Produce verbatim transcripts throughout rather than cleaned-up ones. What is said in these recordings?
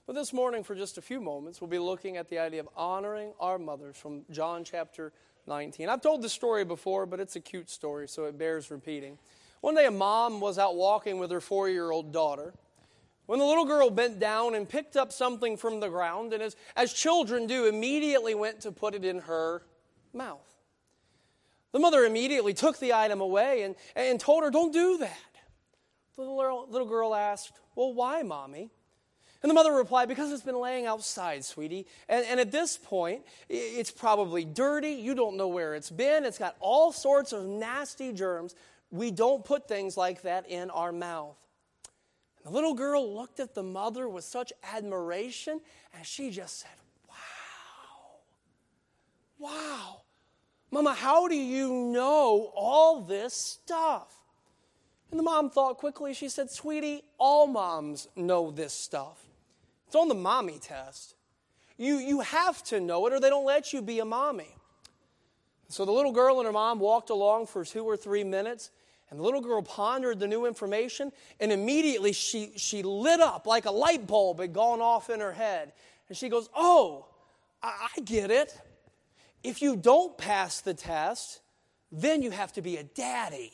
But this morning, for just a few moments, we'll be looking at the idea of honoring our mothers from John chapter nineteen. I've told this story before, but it's a cute story, so it bears repeating. One day, a mom was out walking with her four-year-old daughter when the little girl bent down and picked up something from the ground, and as, as children do, immediately went to put it in her mouth. The mother immediately took the item away and, and told her, "Don't do that." The little, little girl asked, "Well, why, Mommy?" And the mother replied, "Because it's been laying outside, sweetie. And, and at this point, it's probably dirty. You don't know where it's been. It's got all sorts of nasty germs. We don't put things like that in our mouth." And the little girl looked at the mother with such admiration, and she just said, "Wow. Wow. Mama, how do you know all this stuff?" And the mom thought quickly. She said, "Sweetie, all moms know this stuff. It's on the mommy test. You, you have to know it or they don't let you be a mommy." So the little girl and her mom walked along for two or three minutes, and the little girl pondered the new information, and immediately she, she lit up like a light bulb had gone off in her head. And she goes, "Oh, I, I get it. If you don't pass the test, then you have to be a daddy."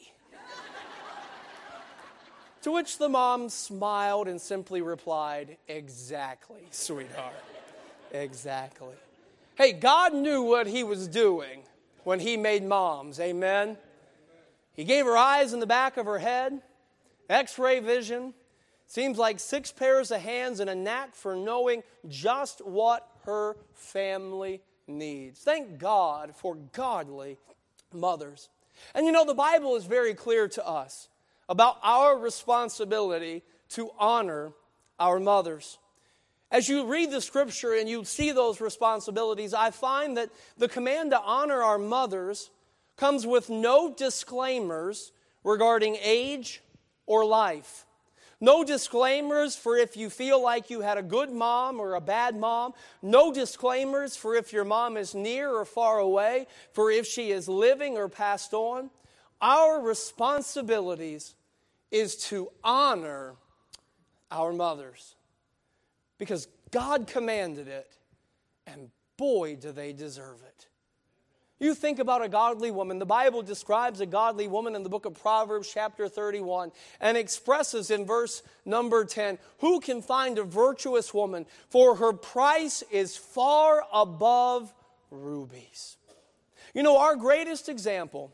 To which the mom smiled and simply replied, "Exactly, sweetheart. Exactly." Hey, God knew what he was doing when he made moms, amen? He gave her eyes in the back of her head, x-ray vision, seems like six pairs of hands and a knack for knowing just what her family needs. Thank God for godly mothers. And you know, the Bible is very clear to us about our responsibility to honor our mothers. As you read the scripture and you see those responsibilities, I find that the command to honor our mothers comes with no disclaimers regarding age or life. No disclaimers for if you feel like you had a good mom or a bad mom. No disclaimers for if your mom is near or far away, for if she is living or passed on. Our responsibilities is to honor our mothers because God commanded it, and boy, do they deserve it. You think about a godly woman. The Bible describes a godly woman in the book of Proverbs chapter thirty-one and expresses in verse number ten, "Who can find a virtuous woman? For her price is far above rubies." You know, our greatest example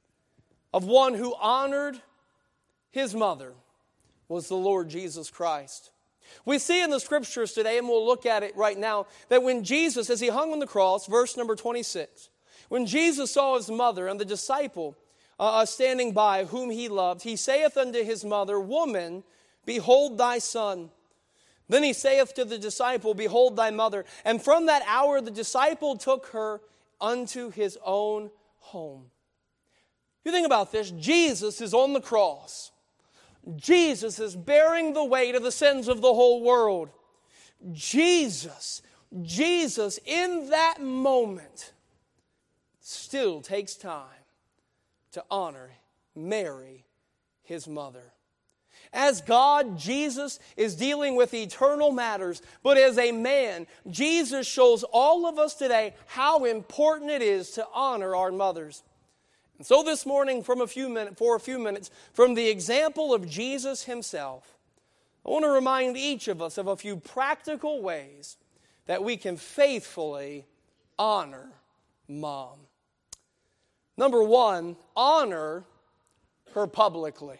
of one who honored his mother was the Lord Jesus Christ. We see in the scriptures today, and we'll look at it right now, that when Jesus, as he hung on the cross, verse number twenty-six, when Jesus saw his mother and the disciple uh, standing by whom he loved, he saith unto his mother, "Woman, behold thy son." Then he saith to the disciple, "Behold thy mother." And from that hour the disciple took her unto his own home. You think about this. Jesus is on the cross. Jesus is bearing the weight of the sins of the whole world. Jesus, Jesus in that moment still takes time to honor Mary, his mother. As God, Jesus is dealing with eternal matters, but as a man, Jesus shows all of us today how important it is to honor our mothers. And so this morning, from a few minutes, for a few minutes, from the example of Jesus himself, I want to remind each of us of a few practical ways that we can faithfully honor Mom. Number one, honor her publicly.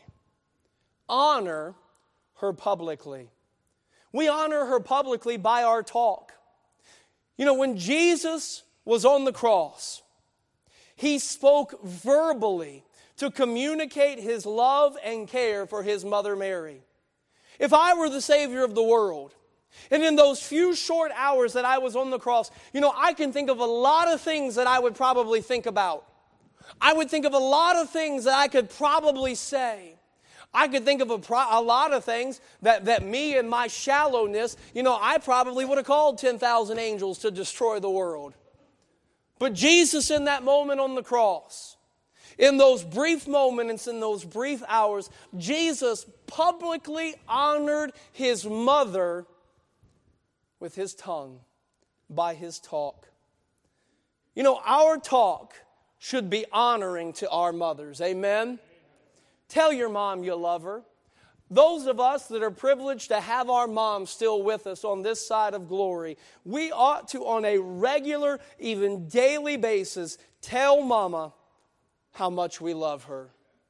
Honor her publicly. We honor her publicly by our talk. You know, when Jesus was on the cross, he spoke verbally to communicate his love and care for his mother Mary. If I were the Savior of the world, and in those few short hours that I was on the cross, you know, I can think of a lot of things that I would probably think about. I would think of a lot of things that I could probably say. I could think of a, pro- a lot of things that, that me and my shallowness, you know, I probably would have called ten thousand angels to destroy the world. But Jesus in that moment on the cross, in those brief moments, in those brief hours, Jesus publicly honored his mother with his tongue by his talk. You know, our talk should be honoring to our mothers. Amen? Tell your mom you love her. Those of us that are privileged to have our mom still with us on this side of glory, we ought to, on a regular, even daily basis, tell mama how much we love her.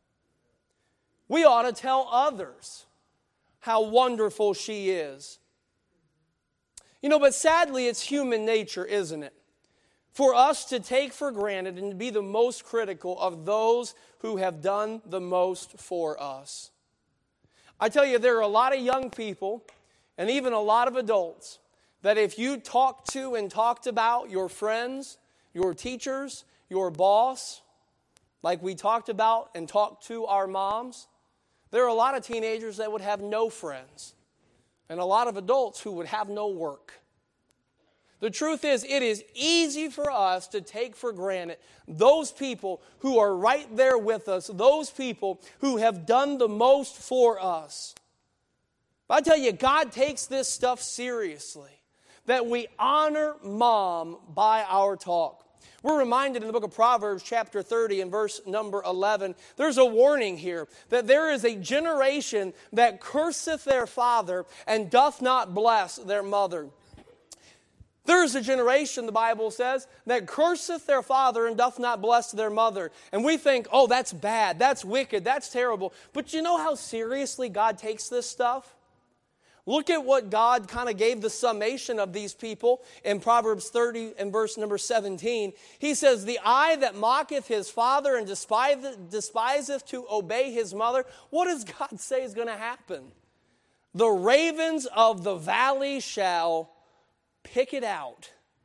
We ought to tell others how wonderful she is. You know, but sadly, it's human nature, isn't it? For us to take for granted and to be the most critical of those who have done the most for us. I tell you, there are a lot of young people and even a lot of adults that if you talk to and talked about your friends, your teachers, your boss, like we talked about and talked to our moms, there are a lot of teenagers that would have no friends and a lot of adults who would have no work. The truth is, it is easy for us to take for granted those people who are right there with us, those people who have done the most for us. But I tell you, God takes this stuff seriously, that we honor mom by our talk. We're reminded in the book of Proverbs, chapter thirty, and verse number eleven, there's a warning here that there is a generation that curseth their father and doth not bless their mother. There's a generation, the Bible says, that curseth their father and doth not bless their mother. And we think, oh, that's bad, that's wicked, that's terrible. But you know how seriously God takes this stuff? Look at what God kind of gave the summation of these people in Proverbs thirty and verse number seventeen. He says, the eye that mocketh his father and despiseth to obey his mother. What does God say is going to happen? The ravens of the valley shall pick it out,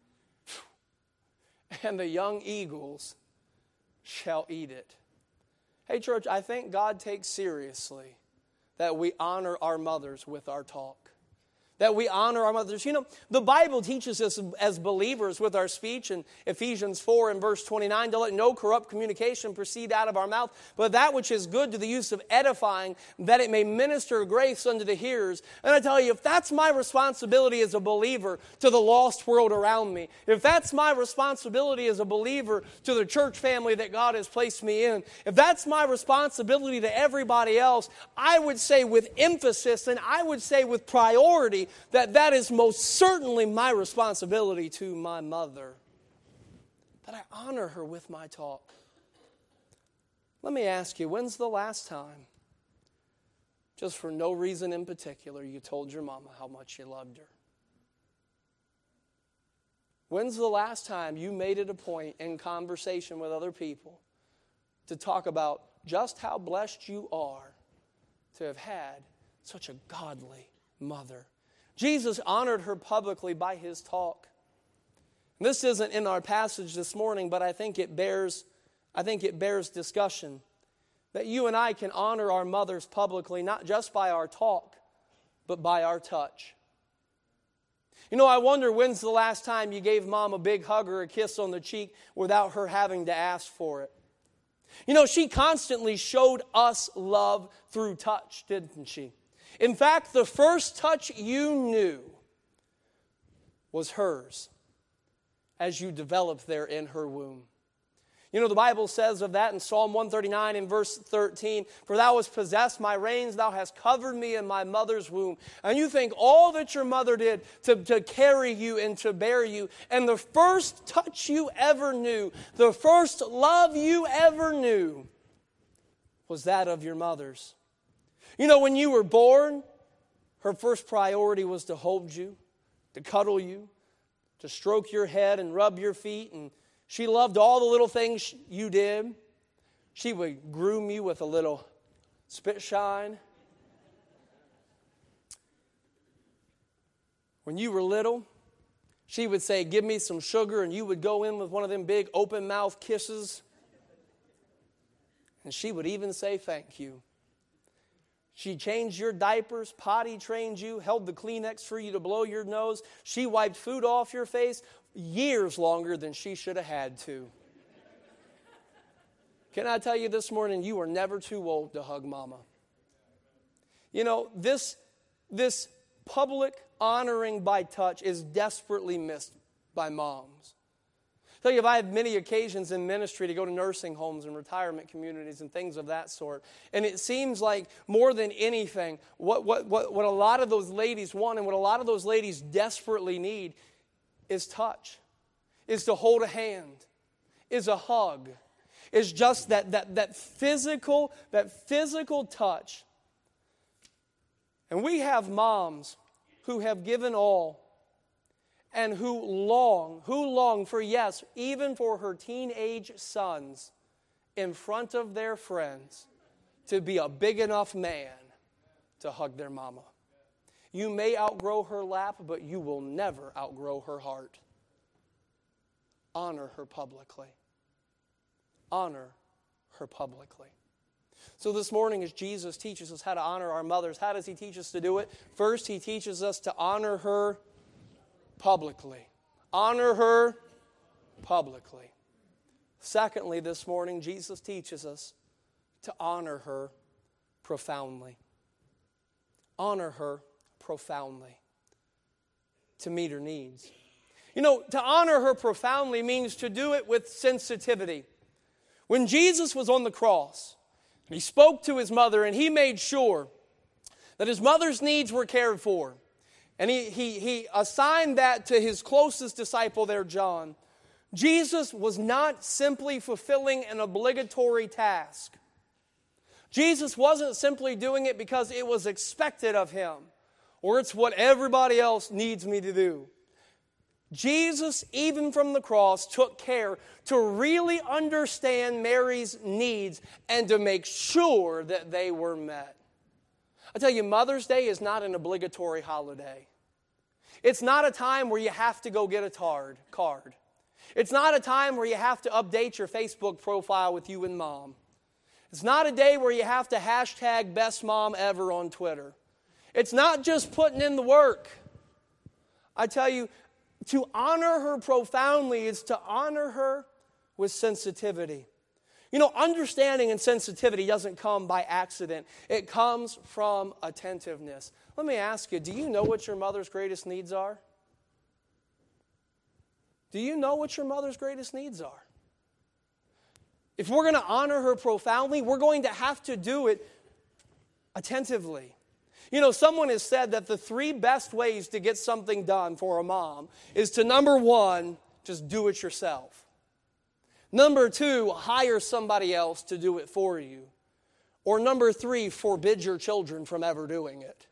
and the young eagles shall eat it. Hey, church, I think God takes seriously that we honor our mothers with our talk. That we honor our mothers. You know, the Bible teaches us as believers with our speech in Ephesians four and verse twenty-nine to let no corrupt communication proceed out of our mouth, but that which is good to the use of edifying, that it may minister grace unto the hearers. And I tell you, if that's my responsibility as a believer to the lost world around me, if that's my responsibility as a believer to the church family that God has placed me in, if that's my responsibility to everybody else, I would say with emphasis and I would say with priority that that is most certainly my responsibility to my mother. That I honor her with my talk. Let me ask you, when's the last time, just for no reason in particular, you told your mama how much you loved her? When's the last time you made it a point in conversation with other people to talk about just how blessed you are to have had such a godly mother? Jesus honored her publicly by his talk. This isn't in our passage this morning, but I think it bears, I think it bears discussion. That you and I can honor our mothers publicly, not just by our talk, but by our touch. You know, I wonder when's the last time you gave mom a big hug or a kiss on the cheek without her having to ask for it. You know, she constantly showed us love through touch, didn't she? In fact, the first touch you knew was hers as you developed there in her womb. You know, the Bible says of that in Psalm one thirty-nine in verse thirteen, for thou hast possessed my reins, thou hast covered me in my mother's womb. And you think all that your mother did to, to carry you and to bear you, and the first touch you ever knew, the first love you ever knew, was that of your mother's. You know, when you were born, her first priority was to hold you, to cuddle you, to stroke your head and rub your feet. And she loved all the little things you did. She would groom you with a little spit shine. When you were little, she would say, give me some sugar, and you would go in with one of them big open mouth kisses. And she would even say thank you. She changed your diapers, potty trained you, held the Kleenex for you to blow your nose. She wiped food off your face years longer than she should have had to. Can I tell you this morning, you are never too old to hug mama. You know, this, this public honoring by touch is desperately missed by moms. I tell you, I have many occasions in ministry to go to nursing homes and retirement communities and things of that sort. And it seems like more than anything, what, what, what, what a lot of those ladies want and what a lot of those ladies desperately need is touch, is to hold a hand, is a hug, is just that, that, that physical, that physical touch. And we have moms who have given all and who long, who long for, yes, even for her teenage sons in front of their friends to be a big enough man to hug their mama. You may outgrow her lap, but you will never outgrow her heart. Honor her publicly. Honor her publicly. So this morning, as Jesus teaches us how to honor our mothers, how does He teach us to do it? First, He teaches us to honor her publicly. Honor her publicly. Secondly, this morning, Jesus teaches us to honor her profoundly. Honor her profoundly. To meet her needs. You know, to honor her profoundly means to do it with sensitivity. When Jesus was on the cross, He spoke to His mother and He made sure that His mother's needs were cared for. And he, he, he assigned that to His closest disciple there, John. Jesus was not simply fulfilling an obligatory task. Jesus wasn't simply doing it because it was expected of Him, or it's what everybody else needs me to do. Jesus, even from the cross, took care to really understand Mary's needs and to make sure that they were met. I tell you, Mother's Day is not an obligatory holiday. It's not a time where you have to go get a tard, card. It's not a time where you have to update your Facebook profile with you and Mom. It's not a day where you have to hashtag best mom ever on Twitter. It's not just putting in the work. I tell you, to honor her profoundly is to honor her with sensitivity. You know, understanding and sensitivity doesn't come by accident. It comes from attentiveness. Let me ask you, do you know what your mother's greatest needs are? Do you know what your mother's greatest needs are? If we're going to honor her profoundly, we're going to have to do it attentively. You know, someone has said that the three best ways to get something done for a mom is to, number one, just do it yourself. Number two, hire somebody else to do it for you. Or number three, forbid your children from ever doing it.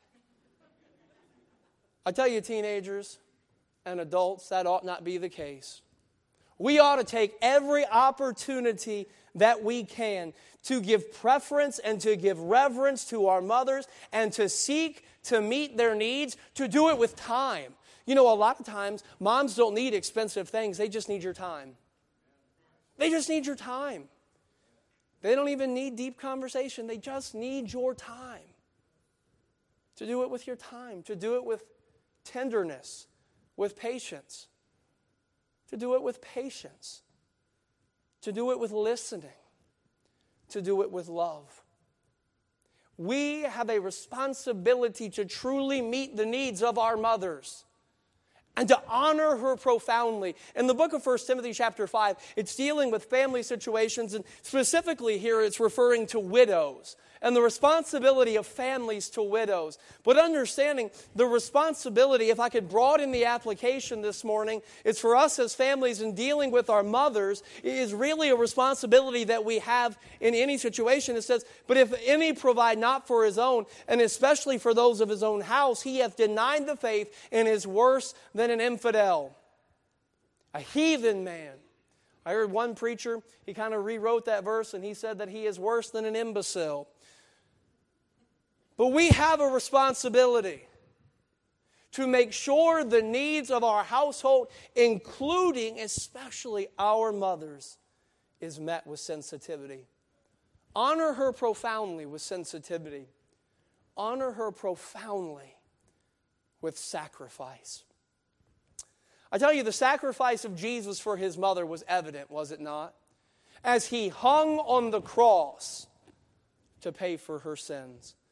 I tell you, teenagers and adults, that ought not be the case. We ought to take every opportunity that we can to give preference and to give reverence to our mothers and to seek to meet their needs, to do it with time. You know, a lot of times, moms don't need expensive things. They just need your time. They just need your time. They don't even need deep conversation. They just need your time. To do it with your time. To do it with tenderness, with patience. To do it with patience. To do it with listening. To do it with love. We have a responsibility to truly meet the needs of our mothers and to honor her profoundly. In the book of First Timothy chapter five, it's dealing with family situations, and specifically here it's referring to widows and the responsibility of families to widows. But understanding the responsibility, if I could broaden the application this morning, it's for us as families in dealing with our mothers, it is really a responsibility that we have in any situation. It says, but if any provide not for his own, and especially for those of his own house, he hath denied the faith and is worse than an infidel, a heathen man. I heard one preacher, he kind of rewrote that verse and he said that he is worse than an imbecile. But we have a responsibility to make sure the needs of our household, including especially our mothers, is met with sensitivity. Honor her profoundly with sensitivity. Honor her profoundly with sacrifice. I tell you, the sacrifice of Jesus for his mother was evident, was it not? As he hung on the cross to pay for her sins.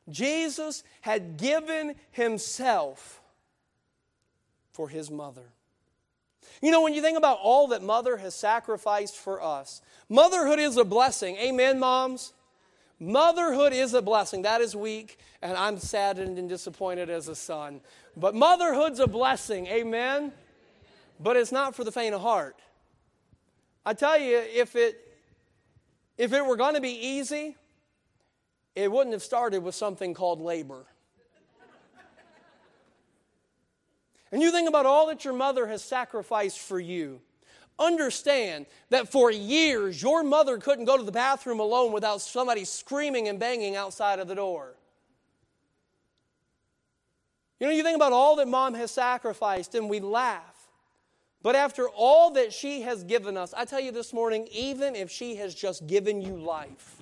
Jesus had given himself for his mother. You know, when you think about all that mother has sacrificed for us, motherhood is a blessing. Amen, moms? Motherhood is a blessing. That is weak, and I'm saddened and disappointed as a son. But motherhood's a blessing. Amen? But it's not for the faint of heart. I tell you, if it, if it were going to be easy, it wouldn't have started with something called labor. And you think about all that your mother has sacrificed for you. Understand that for years, your mother couldn't go to the bathroom alone without somebody screaming and banging outside of the door. You know, you think about all that mom has sacrificed and we laugh. But after all that she has given us, I tell you this morning, even if she has just given you life,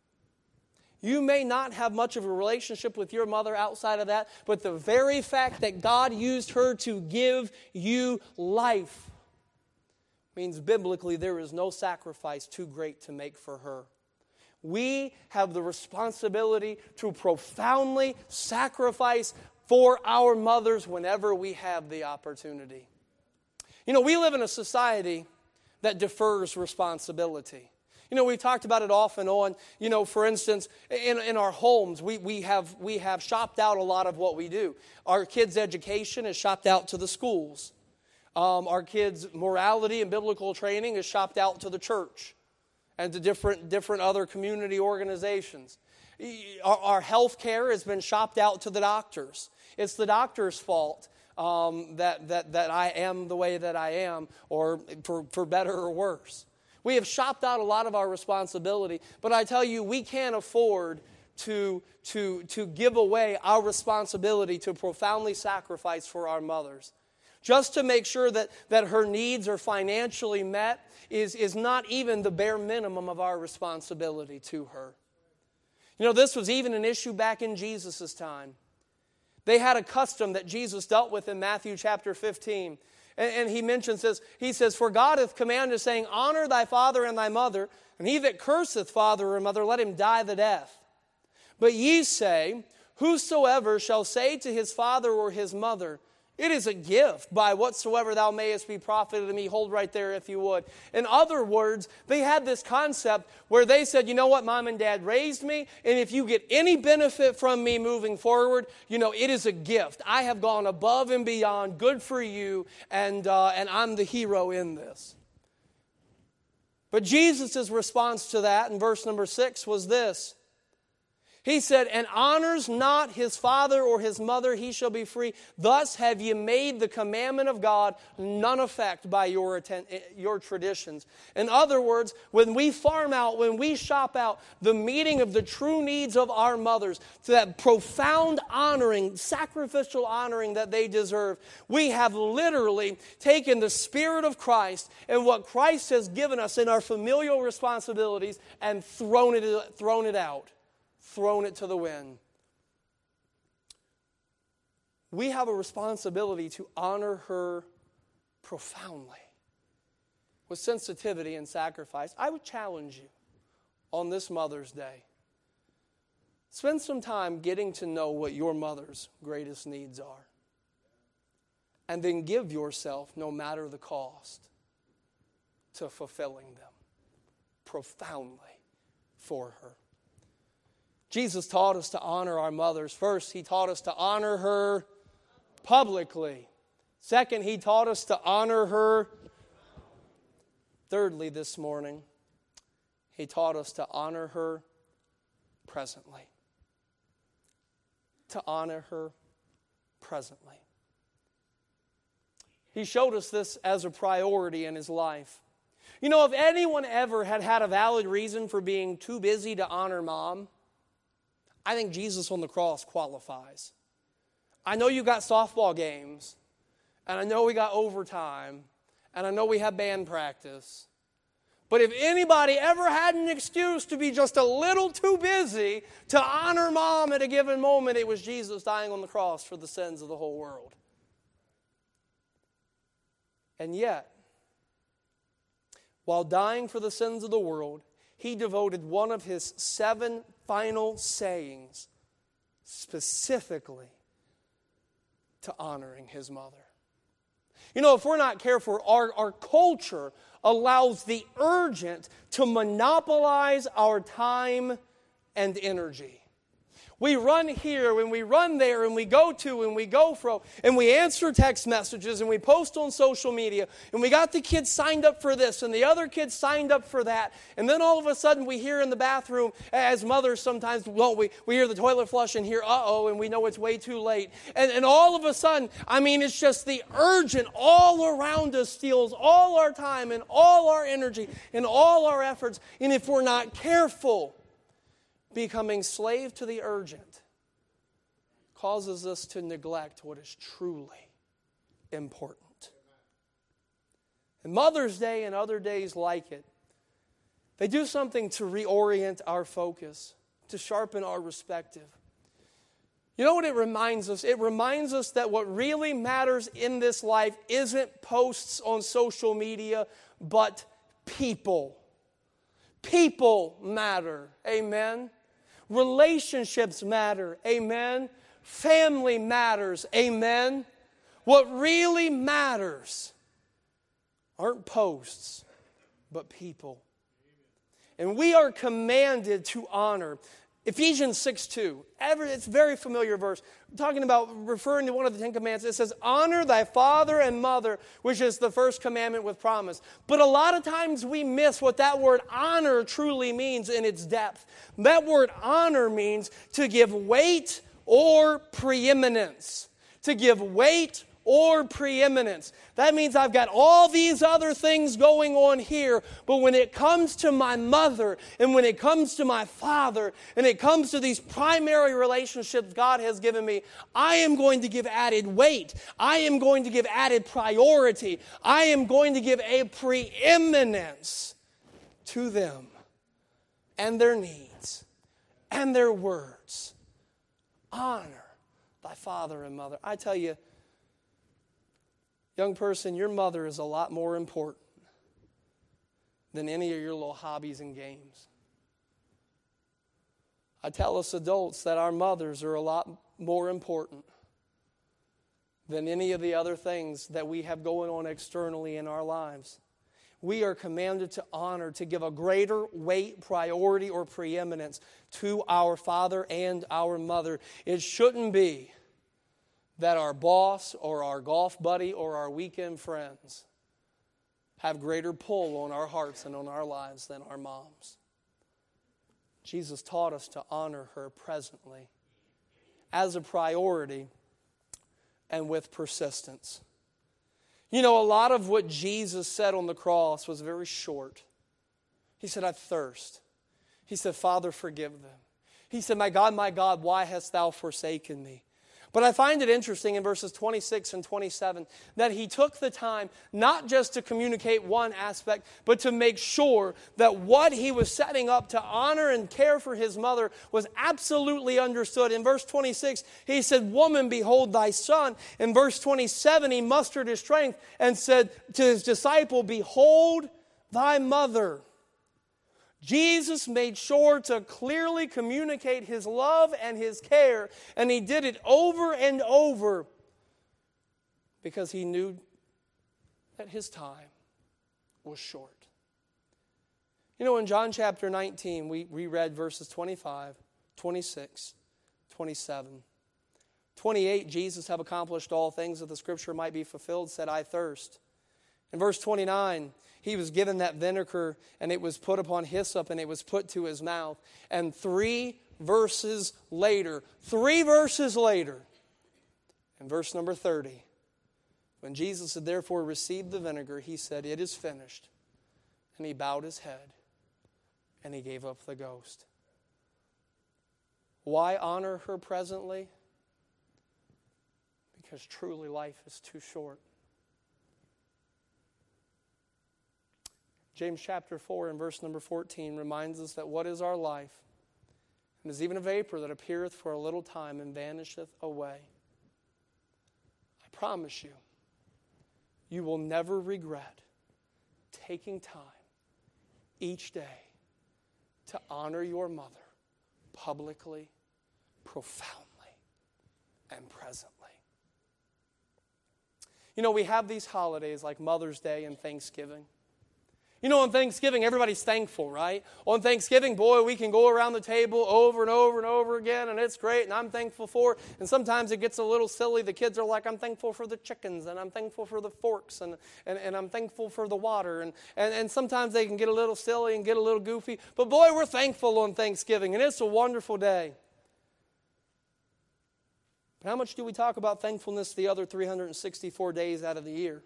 you may not have much of a relationship with your mother outside of that, but the very fact that God used her to give you life means biblically there is no sacrifice too great to make for her. We have the responsibility to profoundly sacrifice for our mothers whenever we have the opportunity. You know, we live in a society that defers responsibility. You know, we talked about it off and on. You know, for instance, in, in our homes, we, we, have, we have shopped out a lot of what we do. Our kids' education is shopped out to the schools. Um, our kids' morality and biblical training is shopped out to the church and to different, different other community organizations. Our, our health care has been shopped out to the doctors. It's the doctor's fault um, that, that, that I am the way that I am, or for, for better or worse. We have shopped out a lot of our responsibility, but I tell you, we can't afford to, to, to give away our responsibility to profoundly sacrifice for our mothers. Just to make sure that, that her needs are financially met is, is not even the bare minimum of our responsibility to her. You know, this was even an issue back in Jesus' time. They had a custom that Jesus dealt with in Matthew chapter fifteen. And, and he mentions this. He says, "For God hath commanded, saying, Honor thy father and thy mother, and he that curseth father or mother, let him die the death. But ye say, Whosoever shall say to his father or his mother, It is a gift by whatsoever thou mayest be profited of me." Hold right there if you would. In other words, they had this concept where they said, you know what, mom and dad raised me, and if you get any benefit from me moving forward, you know, it is a gift. I have gone above and beyond, good for you, and, uh, and I'm the hero in this. But Jesus' response to that in verse number six was this. He said, "And honors not his father or his mother, he shall be free. Thus have ye made the commandment of God none effect by your, atten- your traditions." In other words, when we farm out, when we shop out the meeting of the true needs of our mothers, to that profound honoring, sacrificial honoring that they deserve, we have literally taken the Spirit of Christ and what Christ has given us in our familial responsibilities and thrown it, thrown it out. Thrown it to the wind. We have a responsibility to honor her profoundly with sensitivity and sacrifice. I would challenge you on this Mother's Day. Spend some time getting to know what your mother's greatest needs are. And then give yourself, no matter the cost, to fulfilling them profoundly for her. Jesus taught us to honor our mothers. First, he taught us to honor her publicly. Second, he taught us to honor her. Thirdly, this morning, he taught us to honor her presently. To honor her presently. He showed us this as a priority in his life. You know, if anyone ever had had a valid reason for being too busy to honor mom, I think Jesus on the cross qualifies. I know you got softball games, and I know we got overtime, and I know we have band practice. But if anybody ever had an excuse to be just a little too busy to honor mom at a given moment, it was Jesus dying on the cross for the sins of the whole world. And yet, while dying for the sins of the world, he devoted one of his seven final sayings specifically to honoring his mother. You know, if we're not careful, our, our culture allows the urgent to monopolize our time and energy. We run here and we run there and we go to and we go fro and we answer text messages and we post on social media and we got the kids signed up for this and the other kids signed up for that. And then all of a sudden we hear in the bathroom, as mothers sometimes, well, we, we hear the toilet flush and hear, uh-oh, and we know it's way too late. And, and all of a sudden, I mean, it's just the urgent all around us steals all our time and all our energy and all our efforts. And if we're not careful, becoming slave to the urgent causes us to neglect what is truly important. And Mother's Day and other days like it, they do something to reorient our focus, to sharpen our perspective. You know what it reminds us? It reminds us that what really matters in this life isn't posts on social media, but people. People matter. Amen. Relationships matter. Amen. Family matters. Amen. What really matters aren't posts, but people. And we are commanded to honor. Ephesians six two. Every, it's a very familiar verse. I'm talking about referring to one of the Ten Commandments. It says, honor thy father and mother, which is the first commandment with promise. But a lot of times we miss what that word honor truly means in its depth. That word honor means to give weight or preeminence. To give weight or preeminence. That means I've got all these other things going on here, but when it comes to my mother, and when it comes to my father, and it comes to these primary relationships God has given me, I am going to give added weight. I am going to give added priority. I am going to give a preeminence to them and their needs and their words. Honor thy father and mother. I tell you, young person, your mother is a lot more important than any of your little hobbies and games. I tell us adults that our mothers are a lot more important than any of the other things that we have going on externally in our lives. We are commanded to honor, to give a greater weight, priority, or preeminence to our father and our mother. It shouldn't be that our boss or our golf buddy or our weekend friends have greater pull on our hearts and on our lives than our moms. Jesus taught us to honor her presently as a priority and with persistence. You know, a lot of what Jesus said on the cross was very short. He said, I thirst. He said, Father, forgive them. He said, my God, my God, why hast thou forsaken me? But I find it interesting in verses twenty-six and twenty-seven that he took the time not just to communicate one aspect, but to make sure that what he was setting up to honor and care for his mother was absolutely understood. In verse twenty-six, he said, woman, behold thy son. In verse twenty-seven, he mustered his strength and said to his disciple, behold thy mother. Jesus made sure to clearly communicate his love and his care, and he did it over and over because he knew that his time was short. You know, in John chapter nineteen, we, we read verses twenty-five, twenty-six, twenty-seven. twenty-eight, Jesus, have accomplished all things that the scripture might be fulfilled, said, I thirst. In verse twenty-nine, he was given that vinegar, and it was put upon hyssop, and it was put to his mouth. And three verses later, three verses later, in verse number thirty, when Jesus had therefore received the vinegar, he said, it is finished. And he bowed his head, and he gave up the ghost. Why honor her presently? Because truly life is too short. James chapter four and verse number fourteen reminds us that what is our life? It is even a vapor that appeareth for a little time and vanisheth away. I promise you, you will never regret taking time each day to honor your mother publicly, profoundly, and presently. You know, we have these holidays like Mother's Day and Thanksgiving. You know, on Thanksgiving, everybody's thankful, right? On Thanksgiving, boy, we can go around the table over and over and over again, and it's great, and I'm thankful for it. And sometimes it gets a little silly. The kids are like, I'm thankful for the chickens, and I'm thankful for the forks, and, and, and I'm thankful for the water. And, and, and sometimes they can get a little silly and get a little goofy. But boy, we're thankful on Thanksgiving, and it's a wonderful day. But how much do we talk about thankfulness the other three hundred sixty-four days out of the year?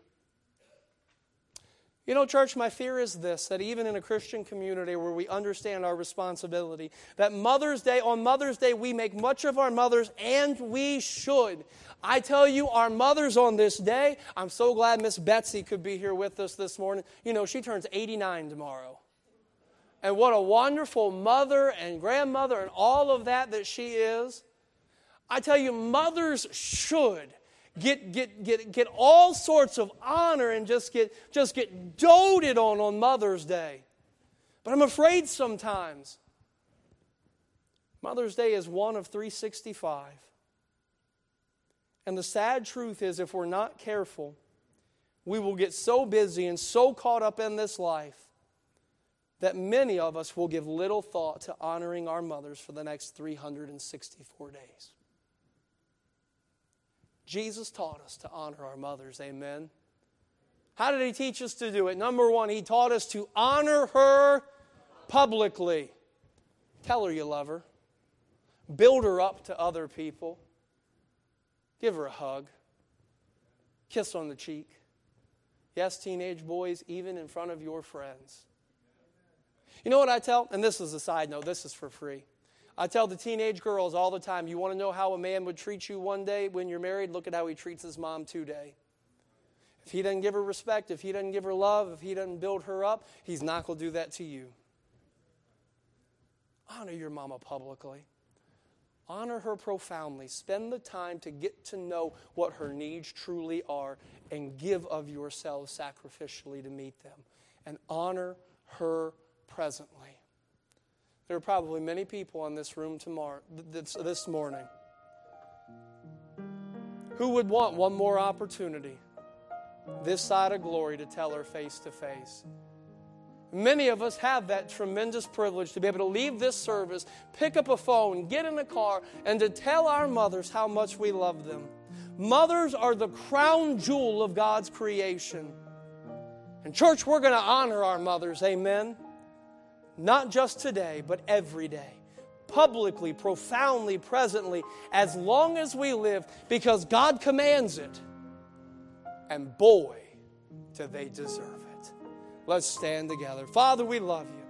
You know, church, my fear is this, that even in a Christian community where we understand our responsibility, that Mother's Day, on Mother's Day, we make much of our mothers, and we should. I tell you, our mothers on this day, I'm so glad Miss Betsy could be here with us this morning. You know, she turns eighty-nine tomorrow. And what a wonderful mother and grandmother and all of that that she is. I tell you, mothers should Get, get, get, get all sorts of honor and just get, just get doted on on Mother's Day. But I'm afraid sometimes Mother's Day is one of three sixty-five. And the sad truth is, if we're not careful, we will get so busy and so caught up in this life that many of us will give little thought to honoring our mothers for the next three hundred sixty-four days. Jesus taught us to honor our mothers, amen. How did He teach us to do it? Number one, He taught us to honor her publicly. Tell her you love her. Build her up to other people. Give her a hug. Kiss on the cheek. Yes, teenage boys, even in front of your friends. You know what I tell? And this is a side note, this is for free. I tell the teenage girls all the time, you want to know how a man would treat you one day when you're married? Look at how he treats his mom today. If he doesn't give her respect, if he doesn't give her love, if he doesn't build her up, he's not going to do that to you. Honor your mama publicly. Honor her profoundly. Spend the time to get to know what her needs truly are and give of yourselves sacrificially to meet them. And honor her presently. There are probably many people in this room tomorrow, this, this morning who would want one more opportunity this side of glory to tell her face to face. Many of us have that tremendous privilege to be able to leave this service, pick up a phone, get in a car, and to tell our mothers how much we love them. Mothers are the crown jewel of God's creation. And church, we're going to honor our mothers, amen? Not just today, but every day. Publicly, profoundly, presently, as long as we live, because God commands it. And boy, do they deserve it. Let's stand together. Father, we love you.